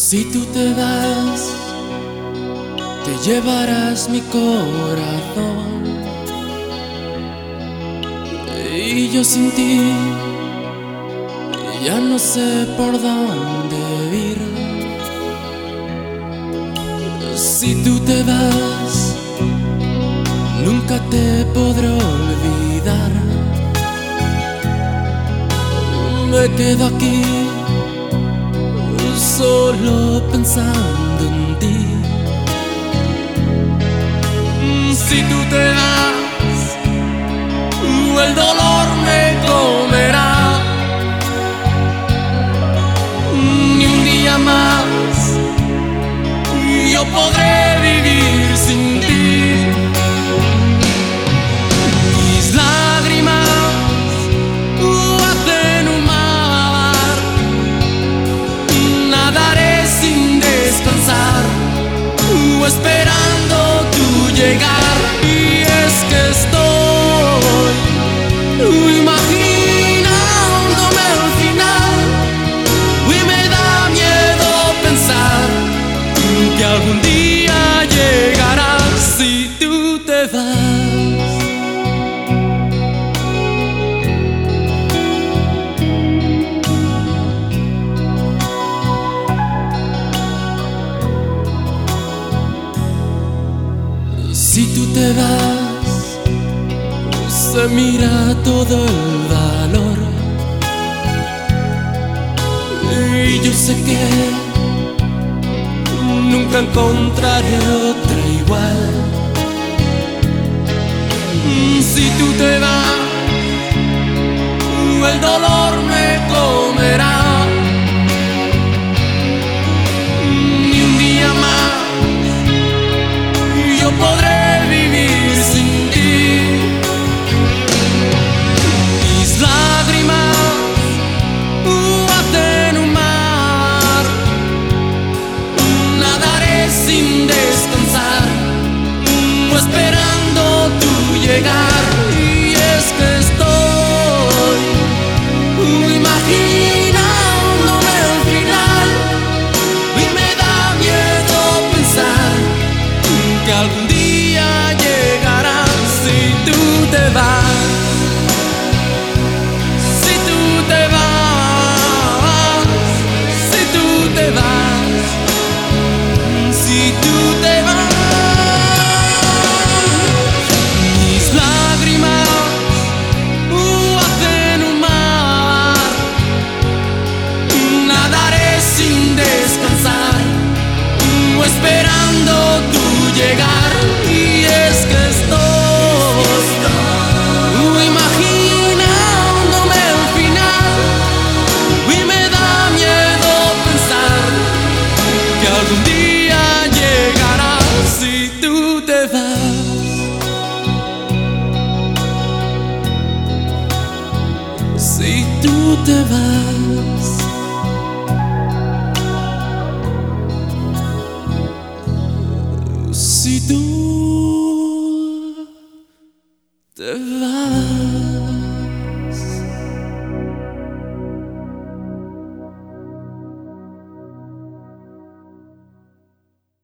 Si tú te vas, te llevarás mi corazón. Y yo sin ti ya no sé por dónde ir. Si tú te vas, nunca te podré olvidar. Me quedo aquí solo pensando en ti. Si tú te vas, el dolor me comerá. Ni un día más yo podré vivir sin ti. Mis lágrimas hacen un mar, nadaré sin descansar, esperando tu llegar. Y es que estoy imaginándome al final, y me da miedo pensar que algún día llegarás. Si tú te vas, si tú te vas, se mira todo el valor. Y yo sé que nunca encontraré otra igual. Si tú te vas, el dolor me comerá. Ni un día más yo podré vivir sin ti. Mis lágrimas hacen un mar, nadaré sin descansar, esperando tu llegar. Y es que estoy imaginándome al final, y me da miedo pensar que algún día llegarás. Si tú te vas, si tú te vas, si tú te vas, si tú te vas. Mis lágrimas hacen un mar, nadaré sin descansar, esperando tu llegar. Y es que estoy imaginándome al final, y me da miedo pensar que algún día llegarás. Si tú te vas, si tú te vas, si tú te vas.